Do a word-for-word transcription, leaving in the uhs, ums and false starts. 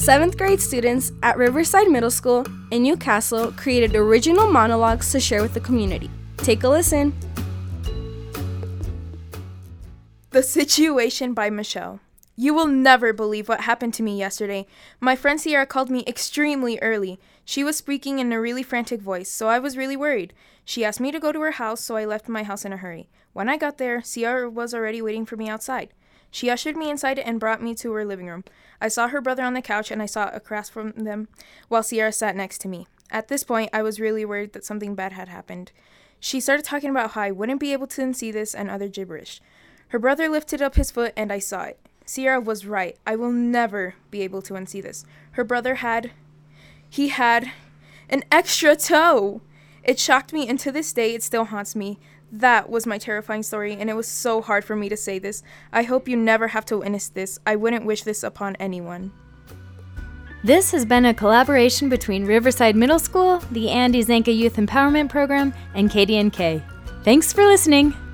Seventh grade students at Riverside Middle School in Newcastle created original monologues to share with the community. Take a listen. The Situation by Michelle. You will never believe what happened to me yesterday. My friend Sierra called me extremely early. She was speaking in a really frantic voice, so I was really worried. She asked me to go to her house, so I left my house in a hurry. When I got there, Sierra was already waiting for me outside. She ushered me inside and brought me to her living room. I saw her brother on the couch, and I saw across from them while Sierra sat next to me. At this point, I was really worried that something bad had happened. She started talking about how I wouldn't be able to unsee this and other gibberish. Her brother lifted up his foot, and I saw it. Sierra was right. I will never be able to unsee this. Her brother had... He had an extra toe. It shocked me, and to this day, it still haunts me. That was my terrifying story, and it was so hard for me to say this. I hope you never have to witness this. I wouldn't wish this upon anyone. This has been a collaboration between Riverside Middle School, the Andy Zanka Youth Empowerment Program, and K D N K. Thanks for listening.